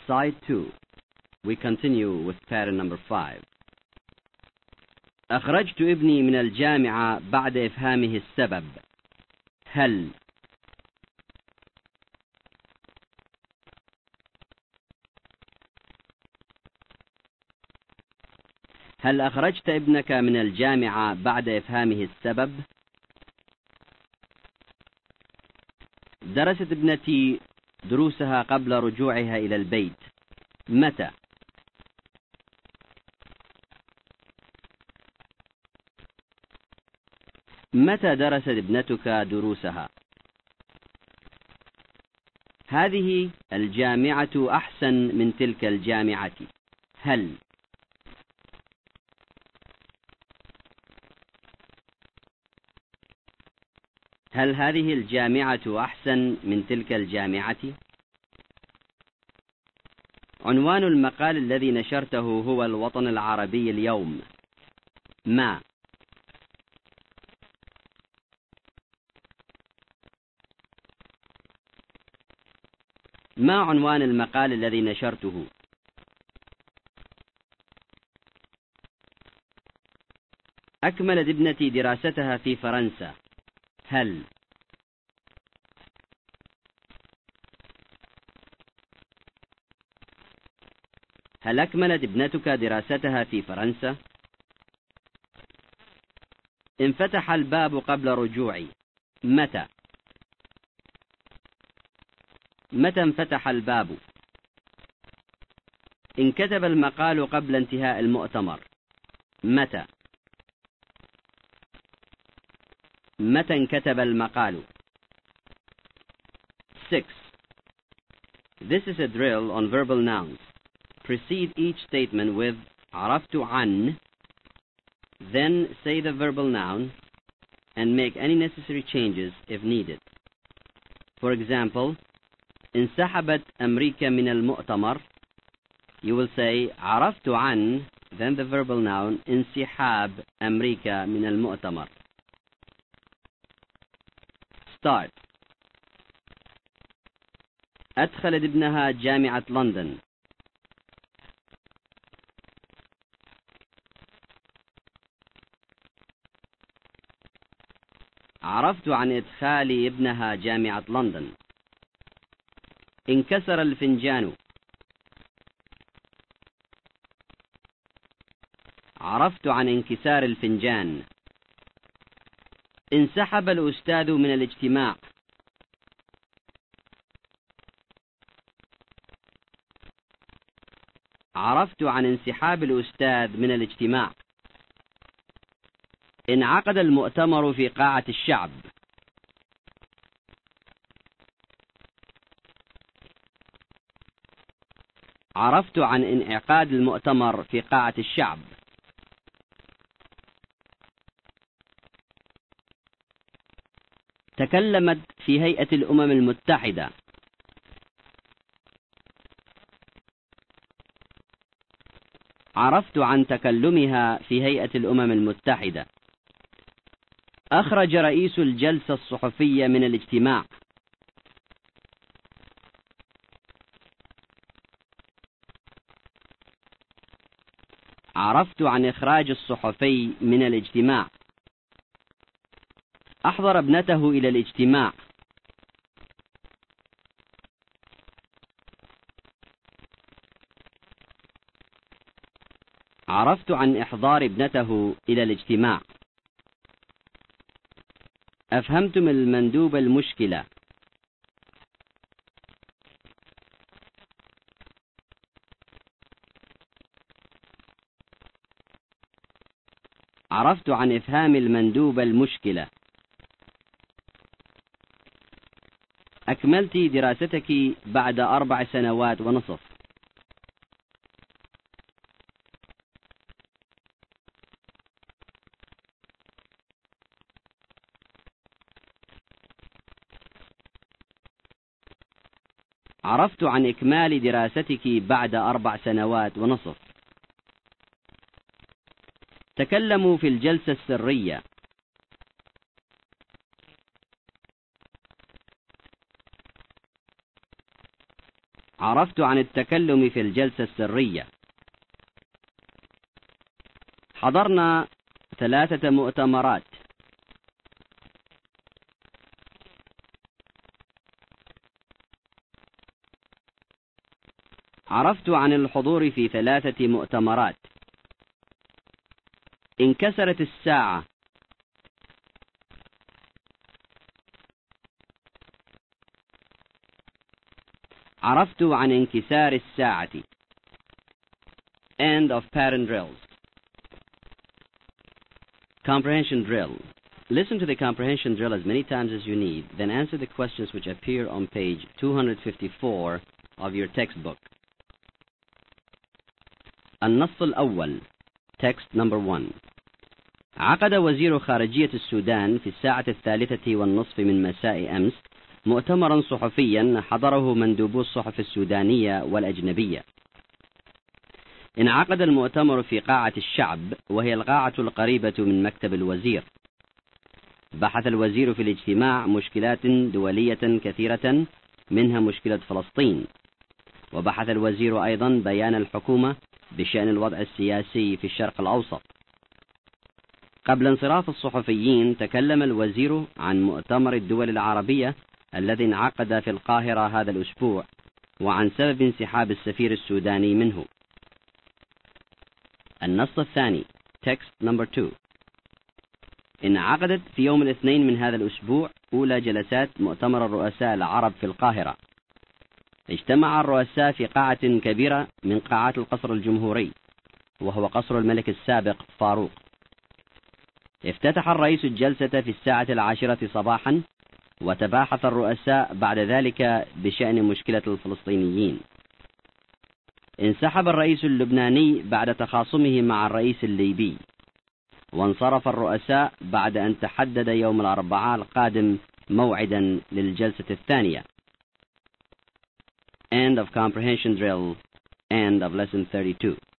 Side 2. We continue with pattern number 5. أخرجت ابني من الجامعة بعد إفهامه السبب. هل أخرجت ابنك من الجامعة بعد إفهامه السبب؟ درست ابنتي دروسها قبل رجوعها إلى البيت. متى؟ متى درست ابنتك دروسها؟ هذه الجامعة أحسن من تلك الجامعة. هل هذه الجامعة أحسن من تلك الجامعة؟ عنوان المقال الذي نشرته هو الوطن العربي اليوم. ما عنوان المقال الذي نشرته؟ أكملت ابنتي دراستها في فرنسا. هل أكملت ابنتك دراستها في فرنسا؟ انفتح الباب قبل رجوعي. متى انفتح الباب؟ انكتب المقال قبل انتهاء المؤتمر. متى انكتب المقال؟ 6. This is a drill on verbal nouns. Precede each statement with عرفت عن, then say the verbal noun and make any necessary changes if needed. For example, انسحبت أمريكا من المؤتمر. You will say عرفت عن, then the verbal noun انسحاب أمريكا من المؤتمر. Start. أدخلت ابنها جامعة لندن. عرفت عن إدخال ابنها جامعة لندن. انكسر الفنجان. عرفت عن انكسار الفنجان. انسحب الأستاذ من الاجتماع. عرفت عن انسحاب الأستاذ من الاجتماع. انعقد المؤتمر في قاعة الشعب. عرفت عن انعقاد المؤتمر في قاعة الشعب. تكلمت في هيئة الأمم المتحدة. عرفت عن تكلمها في هيئة الأمم المتحدة. أخرج رئيس الجلسة الصحفية من الاجتماع. عرفت عن إخراج الصحفي من الاجتماع. أحضر ابنته إلى الاجتماع. عرفت عن إحضار ابنته إلى الاجتماع. أفهمتم المندوب المشكلة. عرفت عن إفهام المندوب المشكلة. أكملت دراستك بعد 4 سنوات ونصف. عرفت عن إكمال دراستك بعد 4 سنوات ونصف. تكلموا في الجلسة السرية. عرفت عن التكلم في الجلسة السرية. حضرنا 3 مؤتمرات. عرفت عن الحضور في 3 مؤتمرات. انكسرت الساعة. عرفت عن انكسار الساعة. End of pattern drills. Comprehension drill. Listen to the comprehension drill as many times as you need, then answer the questions which appear on page 254 of your textbook. النص الأول. Text number 1. عقد وزير خارجية السودان في 1:03 من مساء أمس مؤتمرا صحفيا حضره مندوبو الصحف السودانية والأجنبية. انعقد المؤتمر في قاعة الشعب، وهي القاعة القريبة من مكتب الوزير. بحث الوزير في الاجتماع مشكلات دولية كثيرة، منها مشكلة فلسطين. وبحث الوزير أيضا بيان الحكومة بشأن الوضع السياسي في الشرق الأوسط. قبل انصراف الصحفيين تكلم الوزير عن مؤتمر الدول العربية الذي انعقد في القاهرة هذا الأسبوع، وعن سبب انسحاب السفير السوداني منه. النص الثاني. Text number 2. انعقدت في يوم الاثنين من هذا الأسبوع أولى جلسات مؤتمر الرؤساء العرب في القاهرة. اجتمع الرؤساء في قاعة كبيرة من قاعات القصر الجمهوري، وهو قصر الملك السابق فاروق. افتتح الرئيس الجلسة في 10:10 صباحا، وتباحث الرؤساء بعد ذلك بشأن مشكلة الفلسطينيين. انسحب الرئيس اللبناني بعد تخاصمه مع الرئيس الليبي، وانصرف الرؤساء بعد أن تحدد يوم الأربعاء القادم موعدا للجلسة الثانية. End of comprehension drill. End of lesson 32.